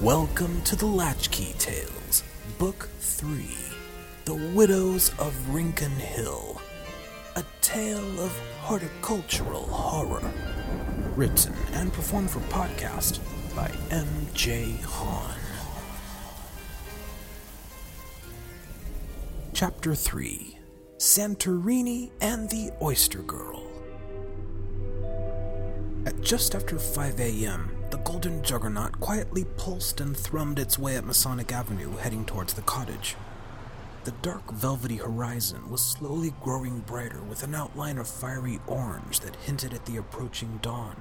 Welcome to the Latchkey Tales, Book 3, The Widows of Rincon Hill, a tale of horticultural horror, written and performed for podcast by M.J. Hahn. Chapter 3, Santorini and the Oyster Girl. At just after 5 a.m., the Golden Juggernaut quietly pulsed and thrummed its way up Masonic Avenue, heading towards the cottage. The dark, velvety horizon was slowly growing brighter with an outline of fiery orange that hinted at the approaching dawn.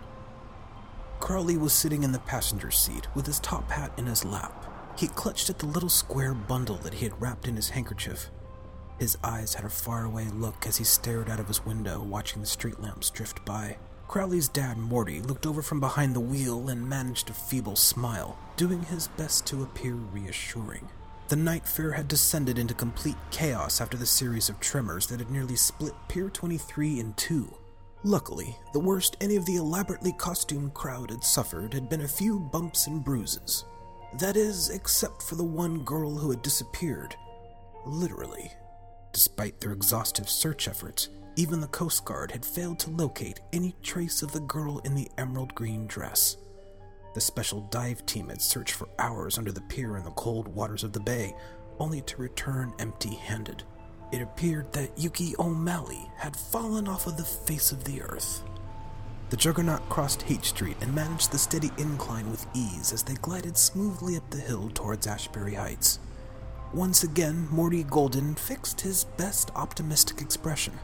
Crowley was sitting in the passenger seat with his top hat in his lap. He clutched at the little square bundle that he had wrapped in his handkerchief. His eyes had a faraway look as he stared out of his window, watching the street lamps drift by. Crowley's dad, Morty, looked over from behind the wheel and managed a feeble smile, doing his best to appear reassuring. The night fair had descended into complete chaos after the series of tremors that had nearly split Pier 23 in two. Luckily, the worst any of the elaborately costumed crowd had suffered had been a few bumps and bruises. That is, except for the one girl who had disappeared. Literally. Despite their exhaustive search efforts, even the Coast Guard had failed to locate any trace of the girl in the emerald green dress. The special dive team had searched for hours under the pier in the cold waters of the bay, only to return empty-handed. It appeared that Yuki O'Malley had fallen off of the face of the earth. The Juggernaut crossed H Street and managed the steady incline with ease as they glided smoothly up the hill towards Ashbury Heights. Once again, Morty Golden fixed his best optimistic expression.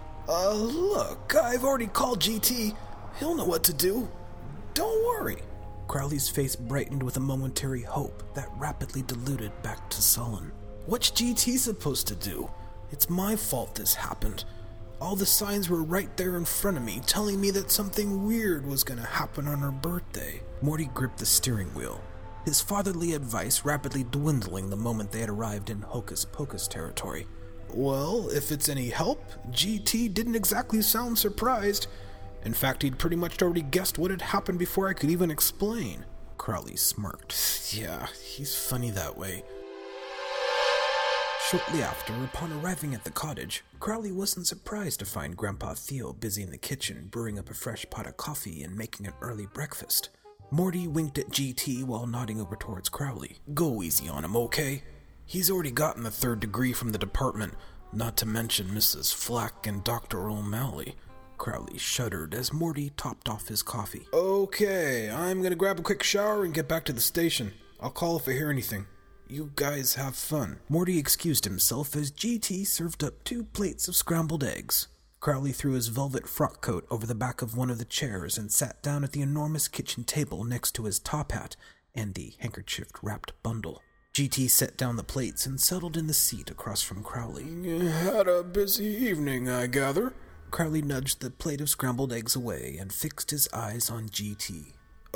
Look, I've already called GT. He'll know what to do. Don't worry. Crowley's face brightened with a momentary hope that rapidly diluted back to sullen. What's GT supposed to do? It's my fault this happened. All the signs were right there in front of me, telling me that something weird was gonna happen on her birthday. Morty gripped the steering wheel, his fatherly advice rapidly dwindling the moment they had arrived in Hocus Pocus territory. Well, if it's any help, GT didn't exactly sound surprised. In fact, he'd pretty much already guessed what had happened before I could even explain. Crowley smirked. Yeah, he's funny that way. Shortly after, upon arriving at the cottage, Crowley wasn't surprised to find Grandpa Theo busy in the kitchen brewing up a fresh pot of coffee and making an early breakfast. Morty winked at GT while nodding over towards Crowley. Go easy on him, okay? He's already gotten the 3rd degree from the department, not to mention Mrs. Flack and Dr. O'Malley. Crowley shuddered as Morty topped off his coffee. Okay, I'm gonna grab a quick shower and get back to the station. I'll call if I hear anything. You guys have fun. Morty excused himself as GT served up 2 plates of scrambled eggs. Crowley threw his velvet frock coat over the back of one of the chairs and sat down at the enormous kitchen table next to his top hat and the handkerchief-wrapped bundle. GT set down the plates and settled in the seat across from Crowley. Had a busy evening, I gather. Crowley nudged the plate of scrambled eggs away and fixed his eyes on GT.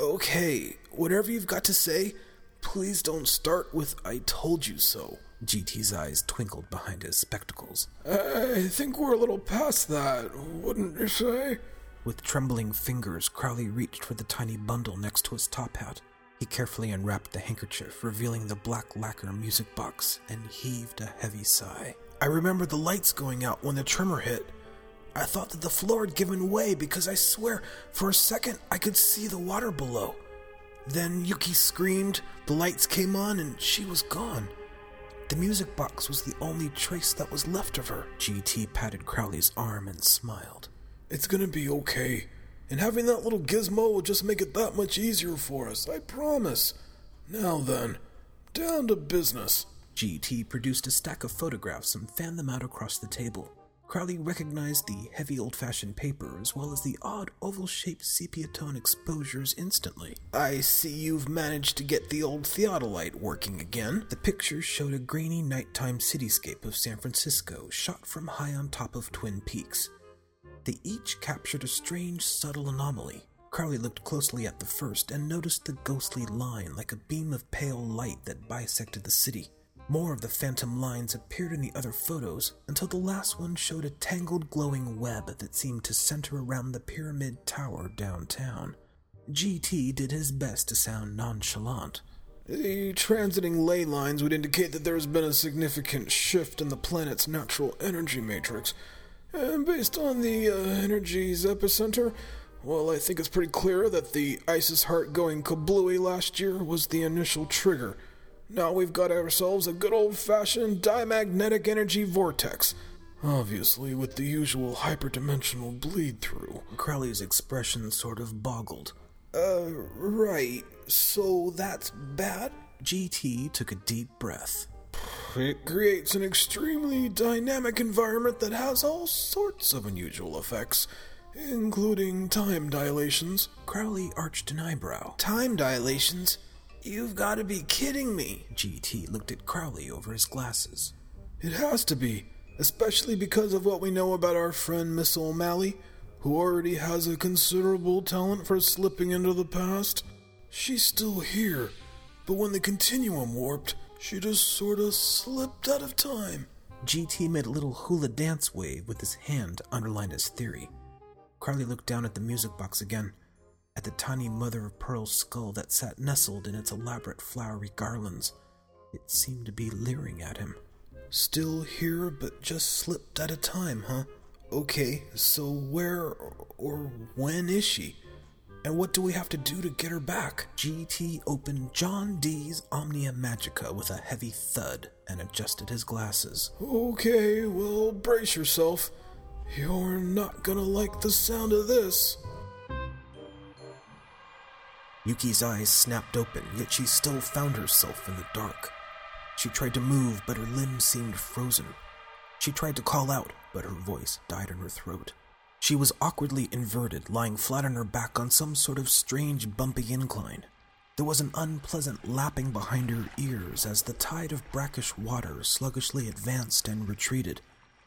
Okay, whatever you've got to say, please don't start with "I told you so." GT's eyes twinkled behind his spectacles. I think we're a little past that, wouldn't you say? With trembling fingers, Crowley reached for the tiny bundle next to his top hat. He carefully unwrapped the handkerchief, revealing the black lacquer music box, and heaved a heavy sigh. I remember the lights going out when the tremor hit. I thought that the floor had given way because I swear, for a second, I could see the water below. Then Yuki screamed, the lights came on, and she was gone. The music box was the only trace that was left of her. GT patted Crowley's arm and smiled. It's gonna be okay. And having that little gizmo will just make it that much easier for us, I promise. Now then, down to business. GT produced a stack of photographs and fanned them out across the table. Crowley recognized the heavy old-fashioned paper as well as the odd oval-shaped sepia-tone exposures instantly. I see you've managed to get the old theodolite working again. The pictures showed a grainy nighttime cityscape of San Francisco shot from high on top of Twin Peaks. They each captured a strange, subtle anomaly. Crowley looked closely at the first and noticed the ghostly line like a beam of pale light that bisected the city. More of the phantom lines appeared in the other photos until the last one showed a tangled glowing web that seemed to center around the Pyramid Tower downtown. GT did his best to sound nonchalant. The transiting ley lines would indicate that there has been a significant shift in the planet's natural energy matrix. And based on the energy's epicenter, well, I think it's pretty clear that the Isis Heart going kablooey last year was the initial trigger. Now we've got ourselves a good old-fashioned diamagnetic energy vortex. Obviously, with the usual hyperdimensional bleed-through. Crowley's expression sort of boggled. Right. So that's bad? GT took a deep breath. It creates an extremely dynamic environment that has all sorts of unusual effects, including time dilations. Crowley arched an eyebrow. Time dilations? You've got to be kidding me. GT looked at Crowley over his glasses. It has to be, especially because of what we know about our friend Miss O'Malley, who already has a considerable talent for slipping into the past. She's still here, but when the continuum warped, she just sort of slipped out of time. GT made a little hula dance wave with his hand to underline his theory. Crowley looked down at the music box again, at the tiny mother-of-pearl skull that sat nestled in its elaborate flowery garlands. It seemed to be leering at him. Still here, but just slipped at a time, huh? Okay, so where or when is she? And what do we have to do to get her back? GT opened John Dee's Omnia Magica with a heavy thud and adjusted his glasses. Okay, well, brace yourself. You're not gonna like the sound of this. Yuki's eyes snapped open, yet she still found herself in the dark. She tried to move, but her limbs seemed frozen. She tried to call out, but her voice died in her throat. She was awkwardly inverted, lying flat on her back on some sort of strange, bumpy incline. There was an unpleasant lapping behind her ears as the tide of brackish water sluggishly advanced and retreated.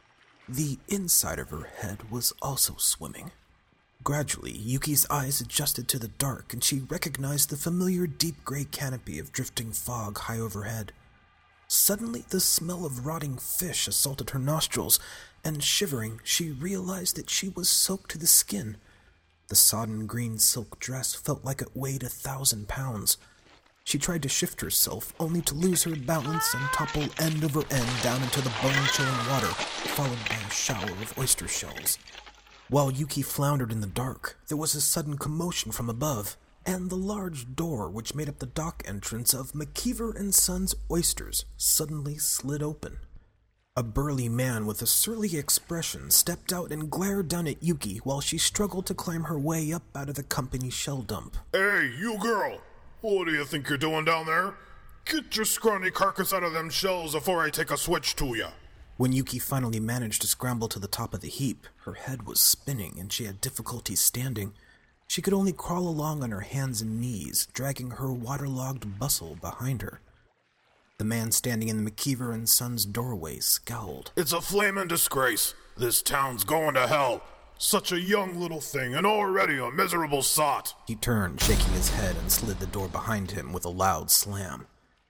The inside of her head was also swimming. Gradually, Yuki's eyes adjusted to the dark, and she recognized the familiar deep gray canopy of drifting fog high overhead. Suddenly, the smell of rotting fish assaulted her nostrils, and shivering, she realized that she was soaked to the skin. The sodden green silk dress felt like it weighed 1,000 pounds. She tried to shift herself, only to lose her balance and topple end over end down into the bone-chilling water, followed by a shower of oyster shells. While Yuki floundered in the dark, there was a sudden commotion from above, and the large door which made up the dock entrance of McKeever & Sons Oysters suddenly slid open. A burly man with a surly expression stepped out and glared down at Yuki while she struggled to climb her way up out of the company shell dump. Hey, you girl! What do you think you're doing down there? Get your scrawny carcass out of them shells before I take a switch to ya. When Yuki finally managed to scramble to the top of the heap, her head was spinning and she had difficulty standing. She could only crawl along on her hands and knees, dragging her waterlogged bustle behind her. The man standing in the McKeever & Sons doorway scowled. It's a flamin' disgrace. This town's going to hell. Such a young little thing and already a miserable sot. He turned, shaking his head, and slid the door behind him with a loud slam.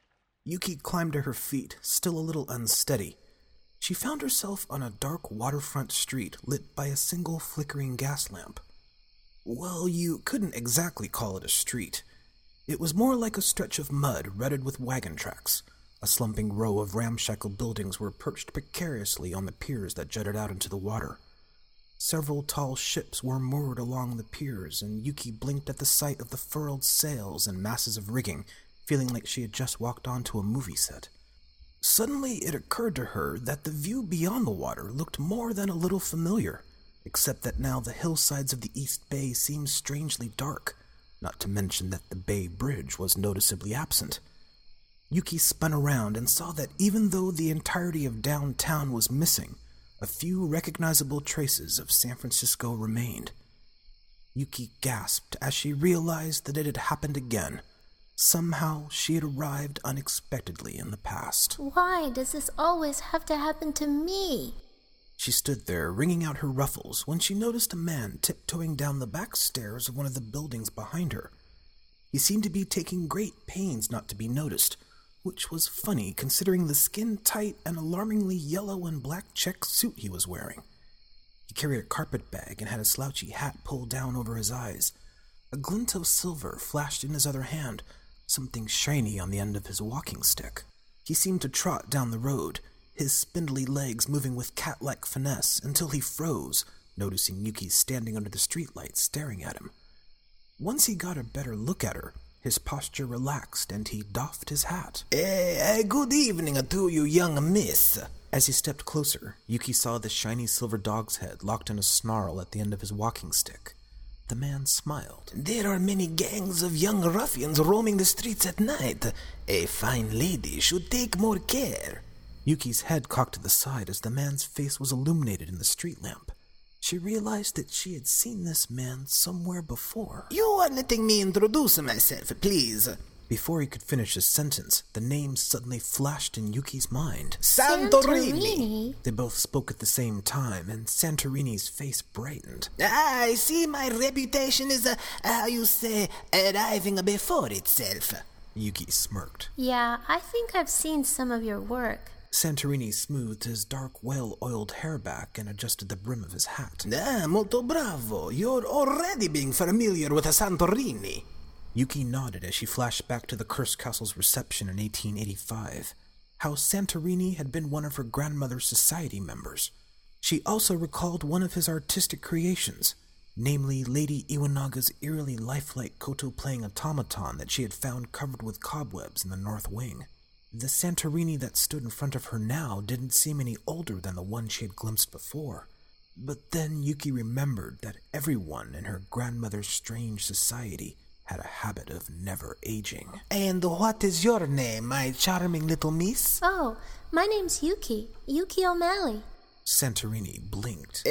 Yuki climbed to her feet, still a little unsteady. She found herself on a dark waterfront street lit by a single flickering gas lamp. Well, you couldn't exactly call it a street. It was more like a stretch of mud rutted with wagon tracks. A slumping row of ramshackle buildings were perched precariously on the piers that jutted out into the water. Several tall ships were moored along the piers, and Yuki blinked at the sight of the furled sails and masses of rigging, feeling like she had just walked onto a movie set. Suddenly it occurred to her that the view beyond the water looked more than a little familiar, except that now the hillsides of the East Bay seemed strangely dark, not to mention that the Bay Bridge was noticeably absent. Yuki spun around and saw that even though the entirety of downtown was missing, a few recognizable traces of San Francisco remained. Yuki gasped as she realized that it had happened again. Somehow, she had arrived unexpectedly in the past. Why does this always have to happen to me? She stood there, wringing out her ruffles, when she noticed a man tiptoeing down the back stairs of one of the buildings behind her. He seemed to be taking great pains not to be noticed, which was funny considering the skin-tight and alarmingly yellow and black check suit he was wearing. He carried a carpet bag and had a slouchy hat pulled down over his eyes. A glint of silver flashed in his other hand, something shiny on the end of his walking stick. He seemed to trot down the road, his spindly legs moving with cat-like finesse until he froze, noticing Yuki standing under the streetlight staring at him. Once he got a better look at her, his posture relaxed and he doffed his hat. Good evening to you, young miss. As he stepped closer, Yuki saw the shiny silver dog's head locked in a snarl at the end of his walking stick. The man smiled. There are many gangs of young ruffians roaming the streets at night. A fine lady should take more care. Yuki's head cocked to the side as the man's face was illuminated in the street lamp. She realized that she had seen this man somewhere before. You are letting me introduce myself, please. Before he could finish his sentence, the name suddenly flashed in Yuki's mind. Santorini! They both spoke at the same time, and Santorini's face brightened. I see my reputation is, arriving before itself. Yuki smirked. Yeah, I think I've seen some of your work. Santorini smoothed his dark, well-oiled hair back and adjusted the brim of his hat. Molto bravo. You're already being familiar with a Santorini. Yuki nodded as she flashed back to the Cursed Castle's reception in 1885, how Santorini had been one of her grandmother's society members. She also recalled one of his artistic creations, namely Lady Iwanaga's eerily lifelike koto-playing automaton that she had found covered with cobwebs in the north wing. The Santorini that stood in front of her now didn't seem any older than the one she had glimpsed before. But then Yuki remembered that everyone in her grandmother's strange society had a habit of never aging. And what is your name, my charming little miss? Oh, my name's Yuki. Yuki O'Malley. Santorini blinked.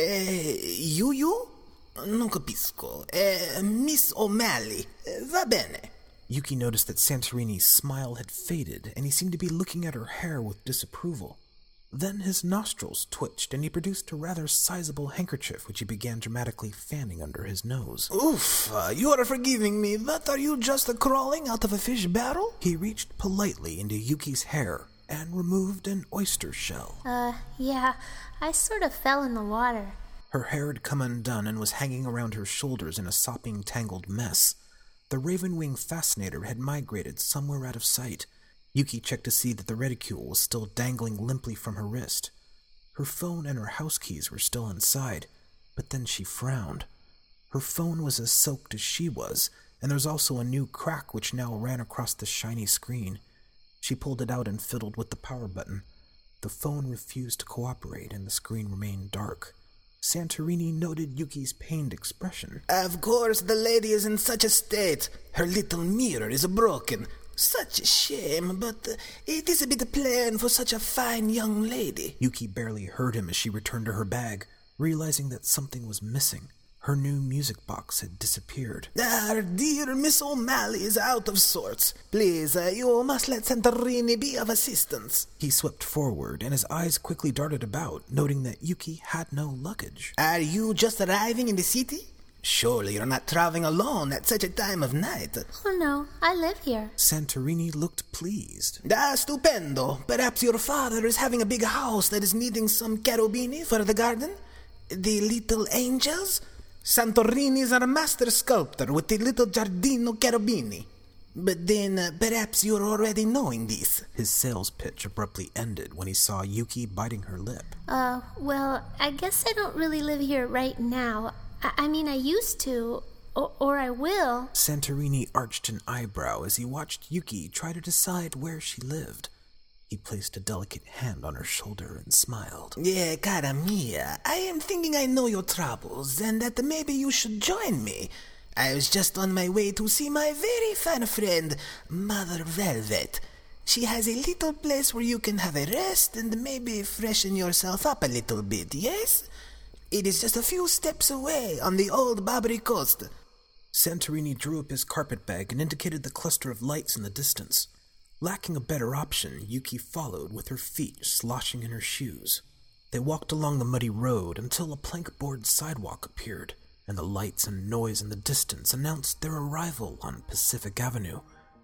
You? Non capisco. Miss O'Malley. Va bene. Yuki noticed that Santorini's smile had faded, and he seemed to be looking at her hair with disapproval. Then his nostrils twitched, and he produced a rather sizable handkerchief, which he began dramatically fanning under his nose. Oof, you are forgiving me, but are you just crawling out of a fish barrel? He reached politely into Yuki's hair and removed an oyster shell. Yeah, I sort of fell in the water. Her hair had come undone and was hanging around her shoulders in a sopping, tangled mess. The Ravenwing Fascinator had migrated somewhere out of sight. Yuki checked to see that the reticule was still dangling limply from her wrist. Her phone and her house keys were still inside, but then she frowned. Her phone was as soaked as she was, and there was also a new crack which now ran across the shiny screen. She pulled it out and fiddled with the power button. The phone refused to cooperate, and the screen remained dark. Santorini noted Yuki's pained expression. Of course, the lady is in such a state. Her little mirror is broken. Such a shame, but it is a bit plain for such a fine young lady. Yuki barely heard him as she returned to her bag, realizing that something was missing. Her new music box had disappeared. Our dear Miss O'Malley is out of sorts. Please, you must let Santorini be of assistance. He swept forward, and his eyes quickly darted about, noting that Yuki had no luggage. Are you just arriving in the city? Surely you're not traveling alone at such a time of night. Oh no, I live here. Santorini looked pleased. Stupendo. Perhaps your father is having a big house that is needing some cherubini for the garden? The little angels? Santorini is our master sculptor with the little Giardino Cherubini. But then, perhaps you're already knowing this. His sales pitch abruptly ended when he saw Yuki biting her lip. Well, I guess I don't really live here right now. I mean, I used to, or I will. Santorini arched an eyebrow as he watched Yuki try to decide where she lived. He placed a delicate hand on her shoulder and smiled. Yeah, cara mia, I am thinking I know your troubles, and that maybe you should join me. I was just on my way to see my very fine friend, Mother Velvet. She has a little place where you can have a rest and maybe freshen yourself up a little bit, yes? It is just a few steps away on the old Barbary coast. Santorini drew up his carpet bag and indicated the cluster of lights in the distance. Lacking a better option, Yuki followed with her feet sloshing in her shoes. They walked along the muddy road until a plank-board sidewalk appeared, and the lights and noise in the distance announced their arrival on Pacific Avenue.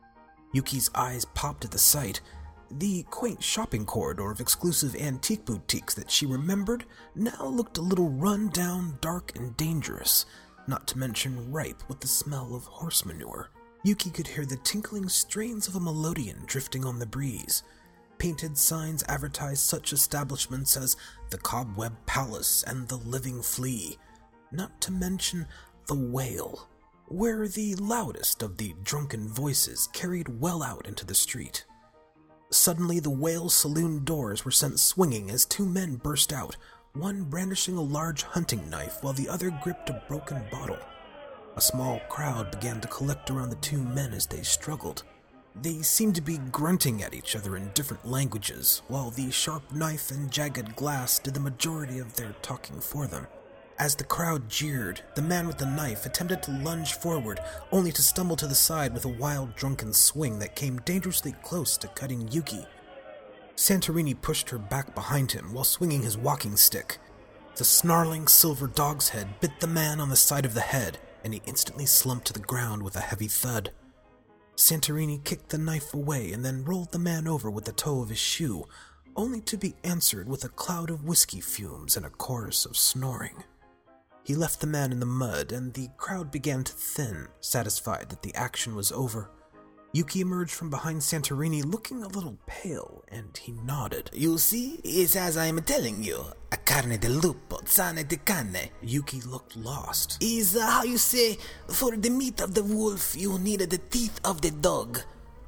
Yuki's eyes popped at the sight. The quaint shopping corridor of exclusive antique boutiques that she remembered now looked a little run-down, dark, and dangerous, not to mention ripe with the smell of horse manure. Yuki could hear the tinkling strains of a melodeon drifting on the breeze. Painted signs advertised such establishments as the Cobweb Palace and the Living Flea, not to mention the Whale, where the loudest of the drunken voices carried well out into the street. Suddenly, the Whale's saloon doors were sent swinging as two men burst out, one brandishing a large hunting knife while the other gripped a broken bottle. A small crowd began to collect around the two men as they struggled. They seemed to be grunting at each other in different languages, while the sharp knife and jagged glass did the majority of their talking for them. As the crowd jeered, the man with the knife attempted to lunge forward, only to stumble to the side with a wild, drunken swing that came dangerously close to cutting Yuki. Santorini pushed her back behind him while swinging his walking stick. The snarling silver dog's head bit the man on the side of the head, and he instantly slumped to the ground with a heavy thud. Santorini kicked the knife away and then rolled the man over with the toe of his shoe, only to be answered with a cloud of whiskey fumes and a chorus of snoring. He left the man in the mud, and the crowd began to thin, satisfied that the action was over. Yuki emerged from behind Santorini looking a little pale, and he nodded. You see, it's as I'm telling you. A carne de lupo, zane de cane. Yuki looked lost. Is how you say, for the meat of the wolf, you need the teeth of the dog.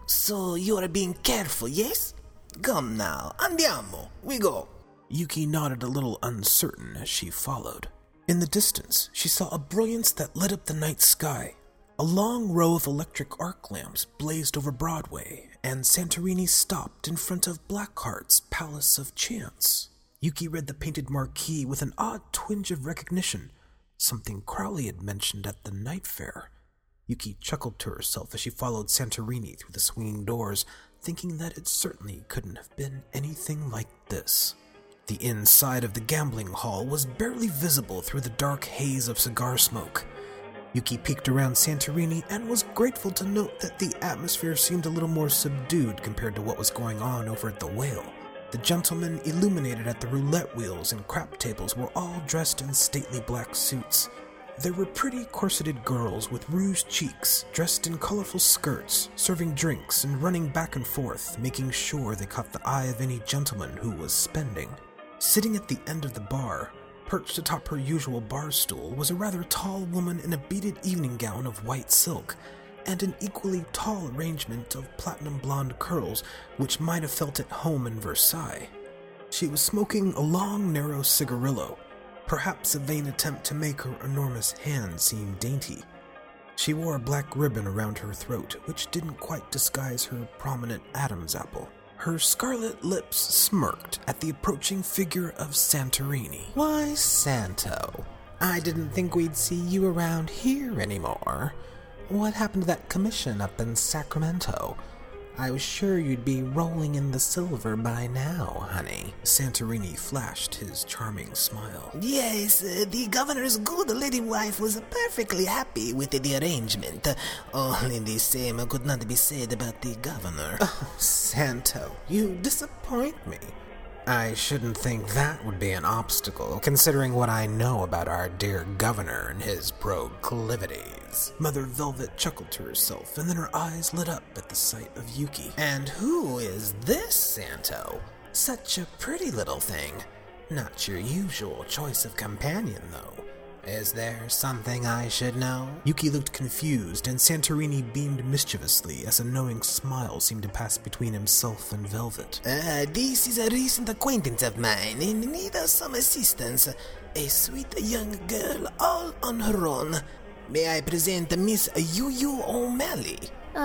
So you are being careful, yes? Come now, andiamo, we go. Yuki nodded a little uncertain as she followed. In the distance, she saw a brilliance that lit up the night sky. A long row of electric arc lamps blazed over Broadway, and Santorini stopped in front of Blackheart's Palace of Chance. Yuki read the painted marquee with an odd twinge of recognition, something Crowley had mentioned at the night fair. Yuki chuckled to herself as she followed Santorini through the swinging doors, thinking that it certainly couldn't have been anything like this. The inside of the gambling hall was barely visible through the dark haze of cigar smoke. Yuki peeked around Santorini and was grateful to note that the atmosphere seemed a little more subdued compared to what was going on over at the Whale. The gentlemen illuminated at the roulette wheels and crap tables were all dressed in stately black suits. There were pretty corseted girls with rouged cheeks, dressed in colorful skirts, serving drinks and running back and forth, making sure they caught the eye of any gentleman who was spending. Sitting at the end of the bar, perched atop her usual bar stool, was a rather tall woman in a beaded evening gown of white silk, and an equally tall arrangement of platinum blonde curls which might have felt at home in Versailles. She was smoking a long, narrow cigarillo, perhaps a vain attempt to make her enormous hand seem dainty. She wore a black ribbon around her throat, which didn't quite disguise her prominent Adam's apple. Her scarlet lips smirked at the approaching figure of Santorini. Why, Santo, I didn't think we'd see you around here anymore. What happened to that commission up in Sacramento? I was sure you'd be rolling in the silver by now, honey. Santorini flashed his charming smile. Yes, the governor's good lady wife was perfectly happy with the arrangement. Only the same could not be said about the governor. Oh, Santo, you disappoint me. I shouldn't think that would be an obstacle, considering what I know about our dear governor and his proclivities. Mother Velvet chuckled to herself, and then her eyes lit up at the sight of Yuki. And who is this Santo? Such a pretty little thing. Not your usual choice of companion, though. Is there something I should know? Yuki looked confused, and Santorini beamed mischievously as a knowing smile seemed to pass between himself and Velvet. This is a recent acquaintance of mine in need of some assistance. A sweet young girl all on her own. May I present Miss Yu O'Malley?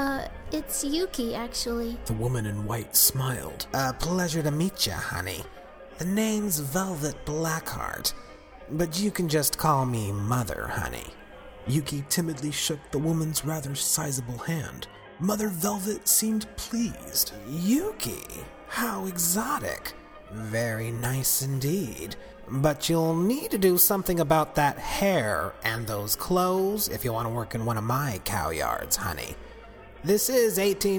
It's Yuki, actually. The woman in white smiled. A pleasure to meet you, honey. The name's Velvet Blackheart. But you can just call me Mother, honey. Yuki timidly shook the woman's rather sizable hand. Mother Velvet seemed pleased. Yuki? How exotic. Very nice indeed. But you'll need to do something about that hair and those clothes if you want to work in one of my cow yards, honey. This is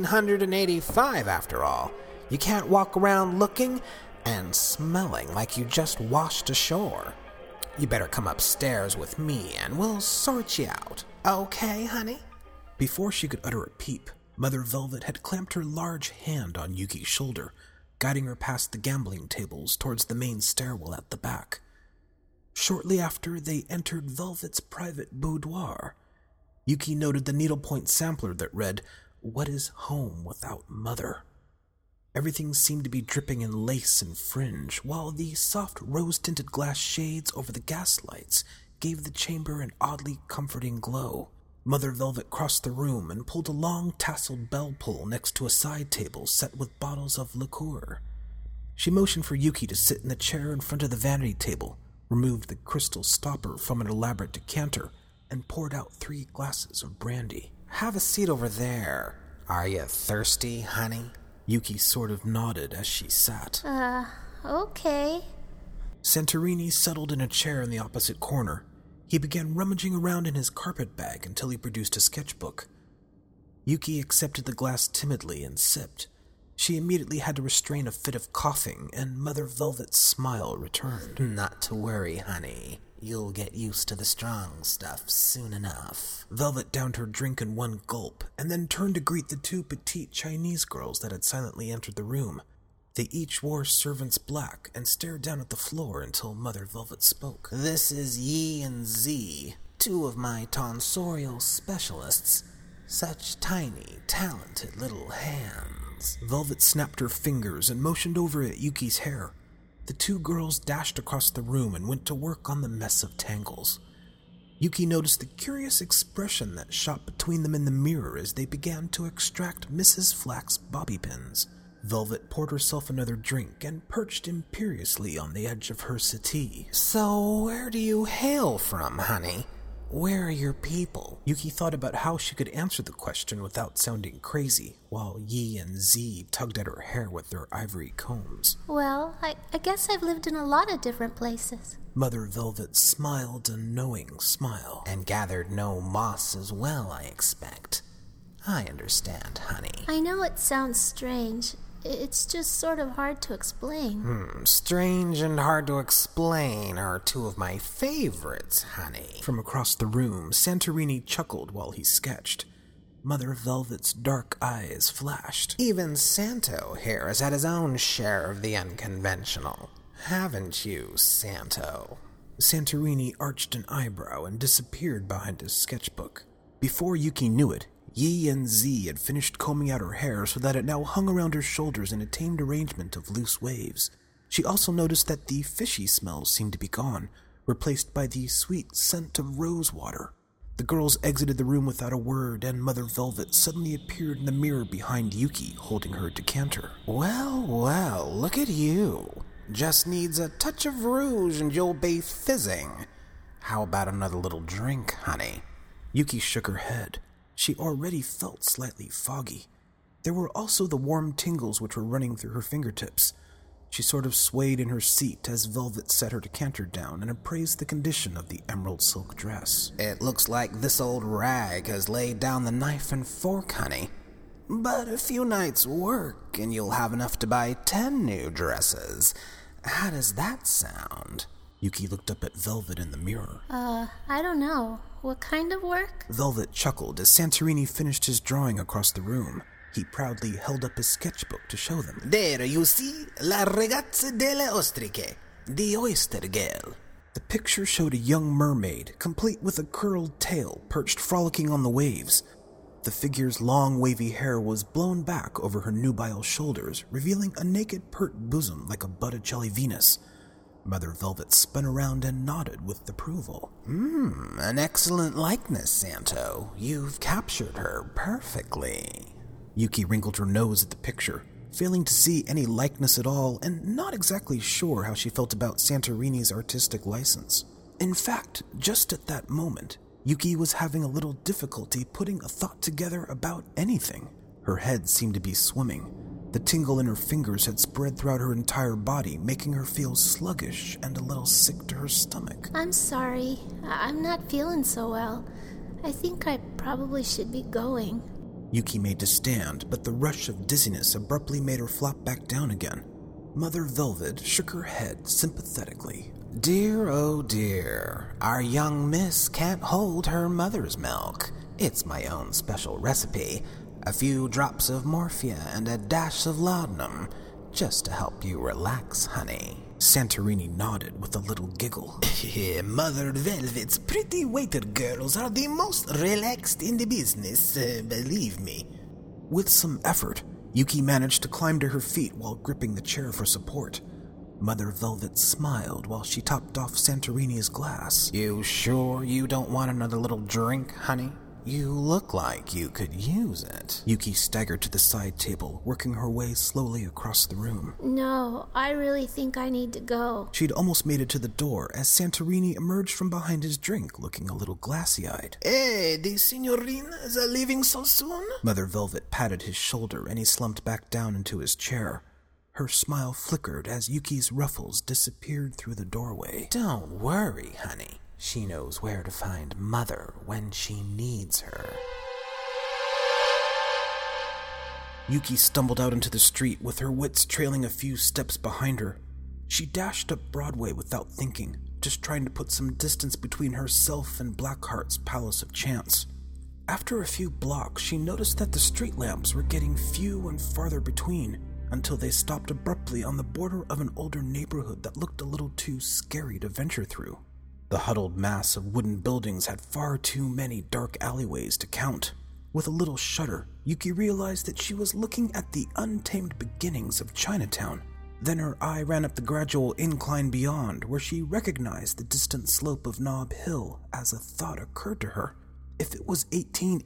1885, after all. You can't walk around looking and smelling like you just washed ashore. You better come upstairs with me and we'll sort you out. Okay, honey? Before she could utter a peep, Mother Velvet had clamped her large hand on Yuki's shoulder, guiding her past the gambling tables towards the main stairwell at the back. Shortly after, they entered Velvet's private boudoir. Yuki noted the needlepoint sampler that read, "What is home without mother?" Everything seemed to be dripping in lace and fringe, while the soft rose-tinted glass shades over the gaslights gave the chamber an oddly comforting glow. Mother Velvet crossed the room and pulled a long tasseled bell pull next to a side table set with bottles of liqueur. She motioned for Yuki to sit in the chair in front of the vanity table, removed the crystal stopper from an elaborate decanter, and poured out 3 glasses of brandy. "Have a seat over there. Are you thirsty, honey?" Yuki sort of nodded as she sat. Okay. Santorini settled in a chair in the opposite corner. He began rummaging around in his carpet bag until he produced a sketchbook. Yuki accepted the glass timidly and sipped. She immediately had to restrain a fit of coughing, and Mother Velvet's smile returned. "Not to worry, honey. You'll get used to the strong stuff soon enough." Velvet downed her drink in one gulp, and then turned to greet the 2 petite Chinese girls that had silently entered the room. They each wore servant's black and stared down at the floor until Mother Velvet spoke. "This is Yi and Z, 2 of my tonsorial specialists. Such tiny, talented little hands." Velvet snapped her fingers and motioned over at Yuki's hair. The 2 girls dashed across the room and went to work on the mess of tangles. Yuki noticed the curious expression that shot between them in the mirror as they began to extract Mrs. Flack's bobby pins. Velvet poured herself another drink and perched imperiously on the edge of her settee. "So where do you hail from, honey? Where are your people?" Yuki thought about how she could answer the question without sounding crazy, while Yi and Z tugged at her hair with their ivory combs. Well, I guess I've lived in a lot of different places. Mother Velvet smiled a knowing smile. "And gathered no moss as well, I expect. I understand, honey." I know it sounds strange. It's just sort of hard to explain. Strange and hard to explain are 2 of my favorites, honey. From across the room, Santorini chuckled while he sketched. Mother Velvet's dark eyes flashed. "Even Santo here has had his own share of the unconventional. Haven't you, Santo?" Santorini arched an eyebrow and disappeared behind his sketchbook. Before Yuki knew it, Yi and Z had finished combing out her hair so that it now hung around her shoulders in a tamed arrangement of loose waves. She also noticed that the fishy smells seemed to be gone, replaced by the sweet scent of rose water. The girls exited the room without a word, and Mother Velvet suddenly appeared in the mirror behind Yuki, holding her decanter. Well, look at you. Just needs a touch of rouge and you'll be fizzing. How about another little drink, honey?" Yuki shook her head. She already felt slightly foggy. There were also the warm tingles which were running through her fingertips. She sort of swayed in her seat as Velvet set her decanter down and appraised the condition of the emerald silk dress. "It looks like this old rag has laid down the knife and fork, honey. But a few nights' work and you'll have enough to buy 10 new dresses. How does that sound?" Yuki looked up at Velvet in the mirror. I don't know. What kind of work? Velvet chuckled as Santorini finished his drawing across the room. He proudly held up his sketchbook to show them. "There you see, la ragazza delle ostriche, the oyster girl." The picture showed a young mermaid, complete with a curled tail, perched frolicking on the waves. The figure's long wavy hair was blown back over her nubile shoulders, revealing a naked pert bosom like a Botticelli Venus. Mother Velvet spun around and nodded with approval. An excellent likeness, Santo. You've captured her perfectly." Yuki wrinkled her nose at the picture, failing to see any likeness at all and not exactly sure how she felt about Santorini's artistic license. In fact, just at that moment, Yuki was having a little difficulty putting a thought together about anything. Her head seemed to be swimming. The tingle in her fingers had spread throughout her entire body, making her feel sluggish and a little sick to her stomach. I'm sorry. I'm not feeling so well. I think I probably should be going. Yuki made to stand, but the rush of dizziness abruptly made her flop back down again. Mother Velvet shook her head sympathetically. "Dear, oh dear, our young miss can't hold her mother's milk. It's my own special recipe. A few drops of morphia and a dash of laudanum, just to help you relax, honey. Santorini nodded with a little giggle. Mother Velvet's pretty waiter girls are the most relaxed in the business, believe me. With some effort, Yuki managed to climb to her feet while gripping the chair for support. Mother Velvet smiled while she topped off Santorini's glass. You sure you don't want another little drink, honey? You look like you could use it. Yuki staggered to the side table, working her way slowly across the room. No, I really think I need to go. She'd almost made it to the door as Santorini emerged from behind his drink, looking a little glassy-eyed. Hey, the signorina's are leaving so soon? Mother Velvet patted his shoulder and he slumped back down into his chair. Her smile flickered as Yuki's ruffles disappeared through the doorway. Don't worry, honey. She knows where to find Mother when she needs her. Yuki stumbled out into the street with her wits trailing a few steps behind her. She dashed up Broadway without thinking, just trying to put some distance between herself and Blackheart's Palace of Chance. After a few blocks, she noticed that the street lamps were getting few and farther between, until they stopped abruptly on the border of an older neighborhood that looked a little too scary to venture through. The huddled mass of wooden buildings had far too many dark alleyways to count. With a little shudder, Yuki realized that she was looking at the untamed beginnings of Chinatown. Then her eye ran up the gradual incline beyond, where she recognized the distant slope of Nob Hill as a thought occurred to her. If it was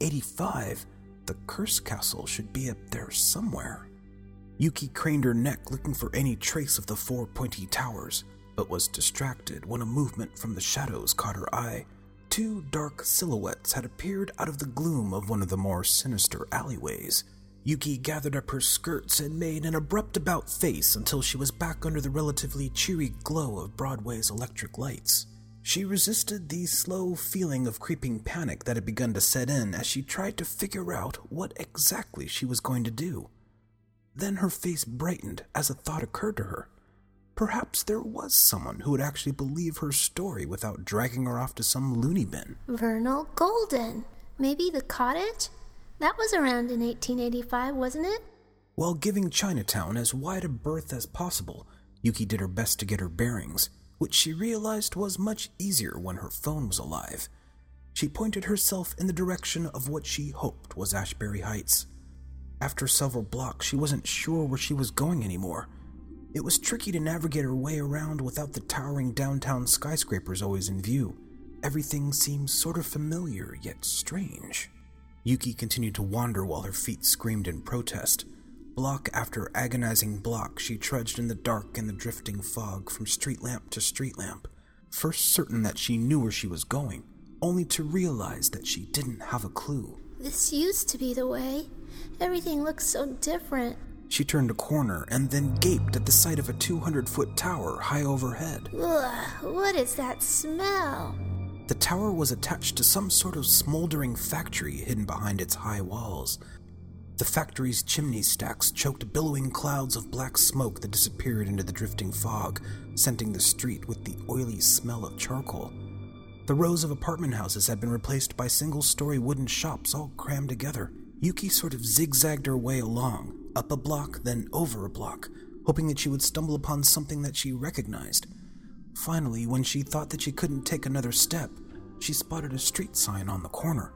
1885, the Curse Castle should be up there somewhere. Yuki craned her neck looking for any trace of the four pointy towers, but was distracted when a movement from the shadows caught her eye. Two dark silhouettes had appeared out of the gloom of one of the more sinister alleyways. Yuki gathered up her skirts and made an abrupt about-face until she was back under the relatively cheery glow of Broadway's electric lights. She resisted the slow feeling of creeping panic that had begun to set in as she tried to figure out what exactly she was going to do. Then her face brightened as a thought occurred to her. Perhaps there was someone who would actually believe her story without dragging her off to some loony bin. Vernal Golden. Maybe the cottage? That was around in 1885, wasn't it? While giving Chinatown as wide a berth as possible, Yuki did her best to get her bearings, which she realized was much easier when her phone was alive. She pointed herself in the direction of what she hoped was Ashbury Heights. After several blocks, she wasn't sure where she was going anymore. It was tricky to navigate her way around without the towering downtown skyscrapers always in view. Everything seemed sort of familiar, yet strange. Yuki continued to wander while her feet screamed in protest. Block after agonizing block, she trudged in the dark and the drifting fog from street lamp to street lamp, first certain that she knew where she was going, only to realize that she didn't have a clue. This used to be the way. Everything looks so different. She turned a corner and then gaped at the sight of a 200-foot tower high overhead. Ugh, what is that smell? The tower was attached to some sort of smoldering factory hidden behind its high walls. The factory's chimney stacks choked billowing clouds of black smoke that disappeared into the drifting fog, scenting the street with the oily smell of charcoal. The rows of apartment houses had been replaced by single-story wooden shops all crammed together. Yuki sort of zigzagged her way along, up a block, then over a block, hoping that she would stumble upon something that she recognized. Finally, when she thought that she couldn't take another step, she spotted a street sign on the corner.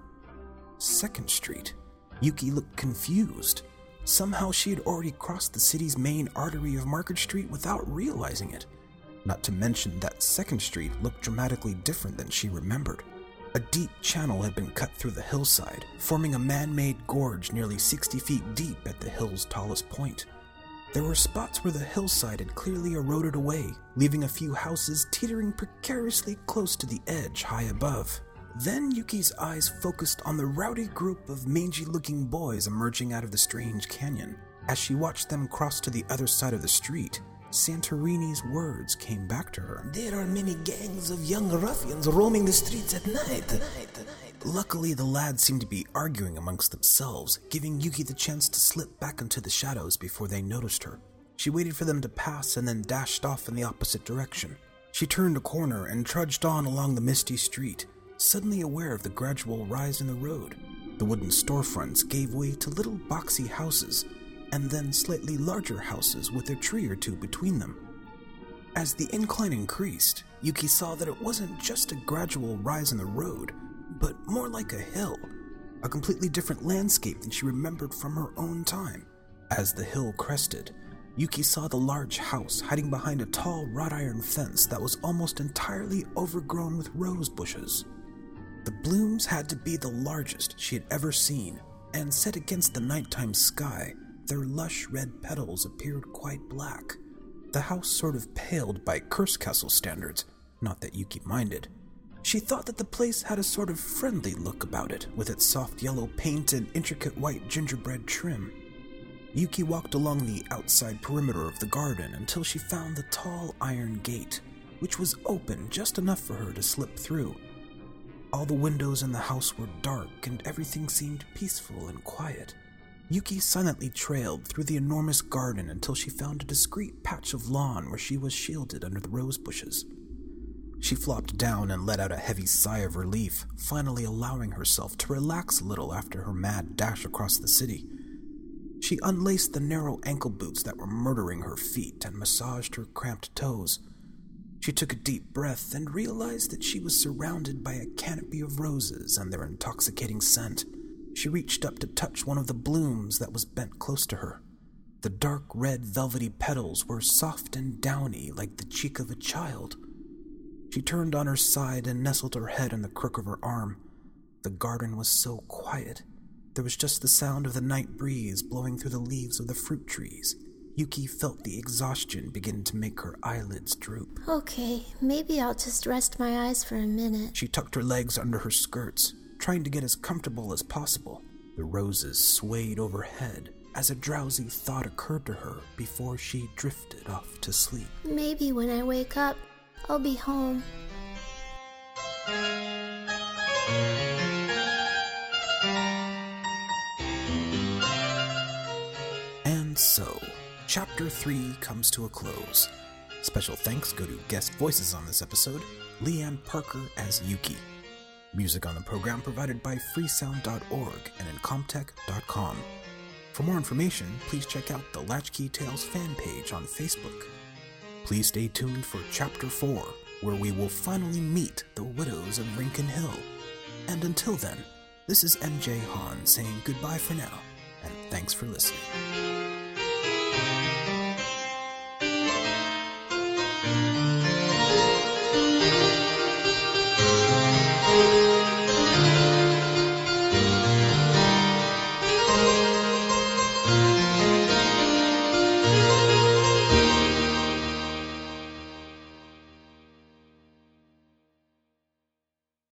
2nd Street. Yuki looked confused. Somehow she had already crossed the city's main artery of Market Street without realizing it. Not to mention that 2nd Street looked dramatically different than she remembered. A deep channel had been cut through the hillside, forming a man-made gorge nearly 60 feet deep at the hill's tallest point. There were spots where the hillside had clearly eroded away, leaving a few houses teetering precariously close to the edge high above. Then Yuki's eyes focused on the rowdy group of mangy-looking boys emerging out of the strange canyon. As she watched them cross to the other side of the street, Santorini's words came back to her. There are many gangs of young ruffians roaming the streets at night. Luckily, the lads seemed to be arguing amongst themselves, giving Yuki the chance to slip back into the shadows before they noticed her. She waited for them to pass and then dashed off in the opposite direction. She turned a corner and trudged on along the misty street, suddenly aware of the gradual rise in the road. The wooden storefronts gave way to little boxy houses, and then slightly larger houses with a tree or two between them. As the incline increased, Yuki saw that it wasn't just a gradual rise in the road, but more like a hill, a completely different landscape than she remembered from her own time. As the hill crested, Yuki saw the large house hiding behind a tall wrought iron fence that was almost entirely overgrown with rose bushes. The blooms had to be the largest she had ever seen, and set against the nighttime sky, their lush red petals appeared quite black. The house sort of paled by Curse Castle standards, not that Yuki minded. She thought that the place had a sort of friendly look about it, with its soft yellow paint and intricate white gingerbread trim. Yuki walked along the outside perimeter of the garden until she found the tall iron gate, which was open just enough for her to slip through. All the windows in the house were dark and everything seemed peaceful and quiet. Yuki silently trailed through the enormous garden until she found a discreet patch of lawn where she was shielded under the rose bushes. She flopped down and let out a heavy sigh of relief, finally allowing herself to relax a little after her mad dash across the city. She unlaced the narrow ankle boots that were murdering her feet and massaged her cramped toes. She took a deep breath and realized that she was surrounded by a canopy of roses and their intoxicating scent. She reached up to touch one of the blooms that was bent close to her. The dark red velvety petals were soft and downy like the cheek of a child. She turned on her side and nestled her head in the crook of her arm. The garden was so quiet. There was just the sound of the night breeze blowing through the leaves of the fruit trees. Yuki felt the exhaustion begin to make her eyelids droop. Okay, maybe I'll just rest my eyes for a minute. She tucked her legs under her skirts, trying to get as comfortable as possible. The roses swayed overhead as a drowsy thought occurred to her before she drifted off to sleep. Maybe when I wake up, I'll be home. And so, Chapter 3 comes to a close. Special thanks go to guest voices on this episode, Leanne Parker as Yuki. Music on the program provided by freesound.org and incomtech.com. For more information, please check out the Latchkey Tales fan page on Facebook. Please stay tuned for Chapter 4, where we will finally meet the widows of Rinken Hill. And until then, this is MJ Han saying goodbye for now, and thanks for listening.